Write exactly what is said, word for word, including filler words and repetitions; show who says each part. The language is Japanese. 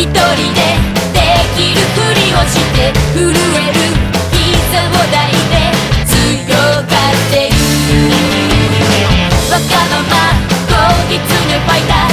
Speaker 1: 人でできるふりをして震える膝を抱いて強がってるわがままこいつねファイター